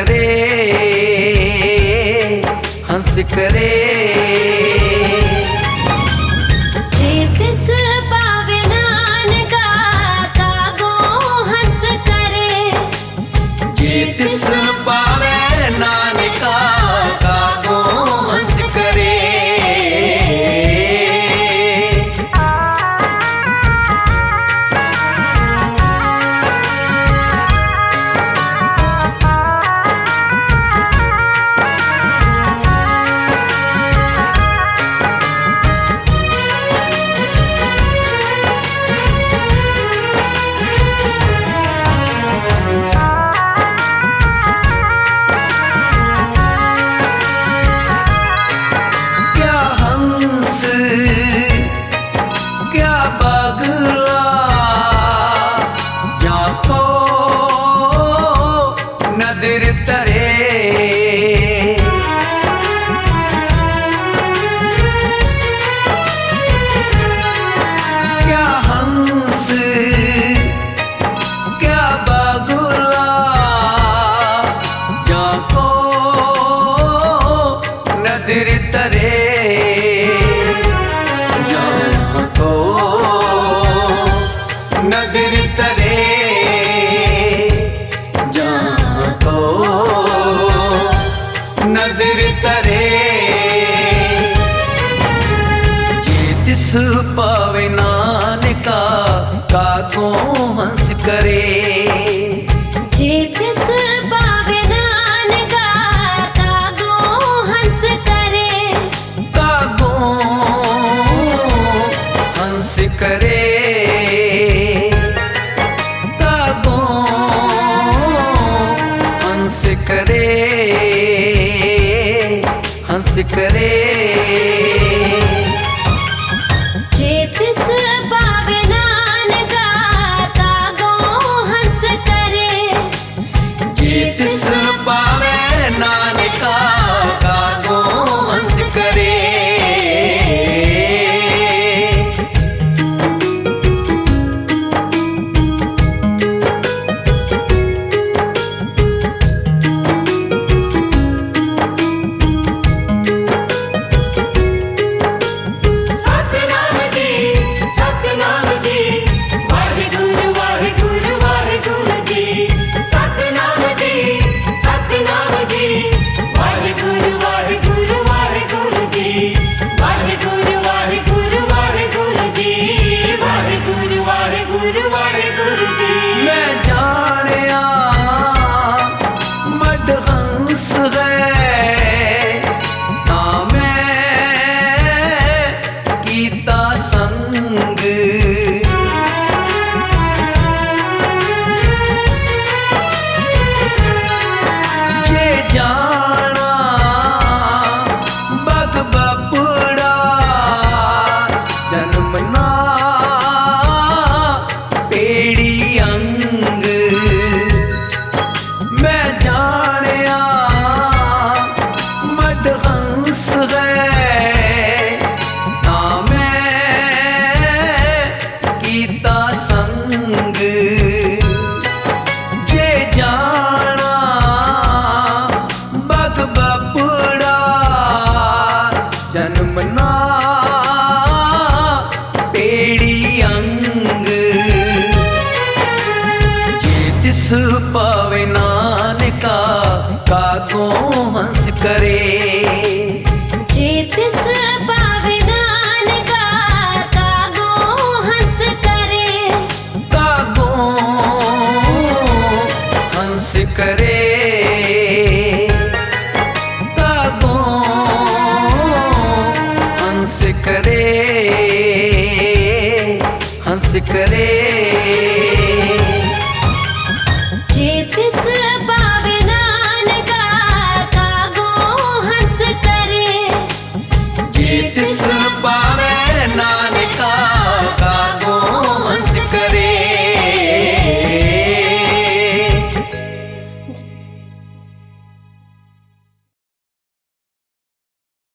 करे, हंस करे। जिस पावे नानका कागो हंस करे, जिस पावे नानका कागो हंस करे। क्या बगला जाको नदर तरे, क्या हंस क्या बगला जाको नदर तरे। नदर तरे जाको नदर तरे। जिस पावे नानका कागो हंस करे, जिस पावे नानका कागो हंस करे, कागो हंस करे। कागो हंस करे, हंस करे। जिस पावे नानका कागो हंस करे, जिस पावे नानका कागो हंस करे। मैं जानिया मद हंस है ना मैं कीता संग, जे जाना बग बपड़ा जन्मना पेड़ी अंग। मैं जानिया मद हंस है ना मैं कीता संग, जे जाना बग बपड़ा जन्मना पेड़ी अंग। जिस पावे नानका कागो हंस करे, जिस पावे नानका कागो हंस करे, कागो हंस करे। कागो हंस करे, हंस करे।